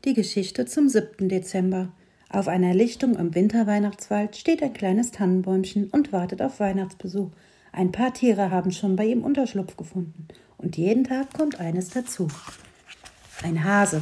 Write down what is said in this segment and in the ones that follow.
Die Geschichte zum 7. Dezember. Auf einer Lichtung im Winterweihnachtswald steht ein kleines Tannenbäumchen und wartet auf Weihnachtsbesuch. Ein paar Tiere haben schon bei ihm Unterschlupf gefunden und jeden Tag kommt eines dazu. Ein Hase.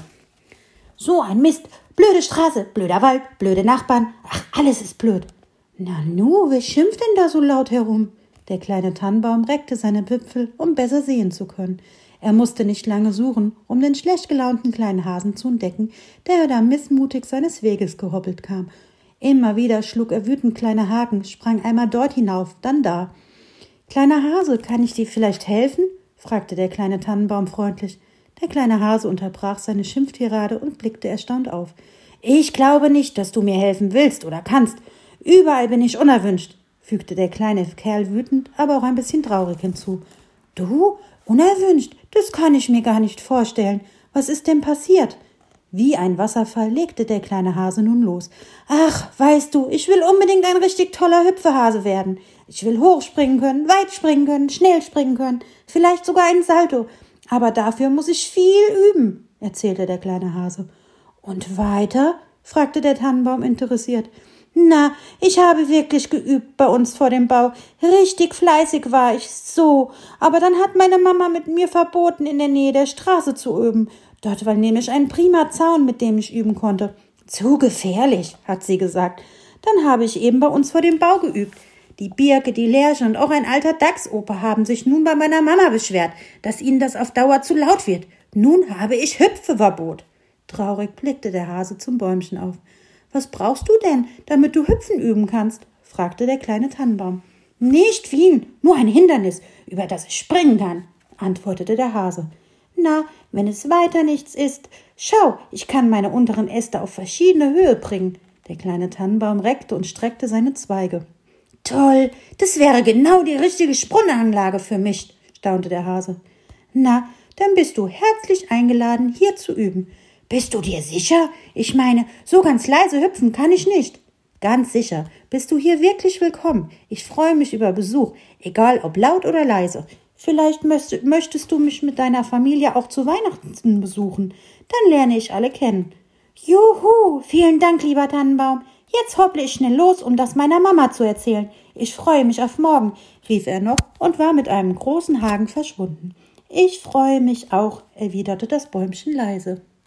So ein Mist, blöde Straße, blöder Wald, blöde Nachbarn, ach, alles ist blöd. Nanu, wer schimpft denn da so laut herum? Der kleine Tannenbaum reckte seine Wipfel, um besser sehen zu können. Er musste nicht lange suchen, um den schlecht gelaunten kleinen Hasen zu entdecken, der da missmutig seines Weges gehoppelt kam. Immer wieder schlug er wütend kleine Haken, sprang einmal dort hinauf, dann da. »Kleiner Hase, kann ich dir vielleicht helfen?« fragte der kleine Tannenbaum freundlich. Der kleine Hase unterbrach seine Schimpftirade und blickte erstaunt auf. »Ich glaube nicht, dass du mir helfen willst oder kannst. Überall bin ich unerwünscht«, fügte der kleine Kerl wütend, aber auch ein bisschen traurig hinzu. »Du? Unerwünscht? Das kann ich mir gar nicht vorstellen. Was ist denn passiert?« Wie ein Wasserfall legte der kleine Hase nun los. »Ach, weißt du, ich will unbedingt ein richtig toller Hüpfehase werden. Ich will hochspringen können, weit springen können, schnell springen können, vielleicht sogar ein Salto. Aber dafür muss ich viel üben«, erzählte der kleine Hase. »Und weiter?« fragte der Tannenbaum interessiert. »Na, ich habe wirklich geübt bei uns vor dem Bau. Richtig fleißig war ich, so. Aber dann hat meine Mama mit mir verboten, in der Nähe der Straße zu üben. Dort war nämlich ein prima Zaun, mit dem ich üben konnte. Zu gefährlich, hat sie gesagt. Dann habe ich eben bei uns vor dem Bau geübt. Die Birke, die Lerche und auch ein alter Dachsoper haben sich nun bei meiner Mama beschwert, dass ihnen das auf Dauer zu laut wird. Nun habe ich Hüpfverbot.« Traurig blickte der Hase zum Bäumchen auf. »Was brauchst du denn, damit du hüpfen üben kannst?« fragte der kleine Tannenbaum. »Nicht viel, nur ein Hindernis, über das ich springen kann«, antwortete der Hase. »Na, wenn es weiter nichts ist, schau, ich kann meine unteren Äste auf verschiedene Höhe bringen.« Der kleine Tannenbaum reckte und streckte seine Zweige. »Toll, das wäre genau die richtige Sprunganlage für mich«, staunte der Hase. »Na, dann bist du herzlich eingeladen, hier zu üben.« »Bist du dir sicher? Ich meine, so ganz leise hüpfen kann ich nicht.« »Ganz sicher. Bist du hier wirklich willkommen? Ich freue mich über Besuch, egal ob laut oder leise. Vielleicht möchtest du mich mit deiner Familie auch zu Weihnachten besuchen. Dann lerne ich alle kennen.« »Juhu, vielen Dank, lieber Tannenbaum. Jetzt hopple ich schnell los, um das meiner Mama zu erzählen. Ich freue mich auf morgen«, rief er noch und war mit einem großen Haken verschwunden. »Ich freue mich auch«, erwiderte das Bäumchen leise.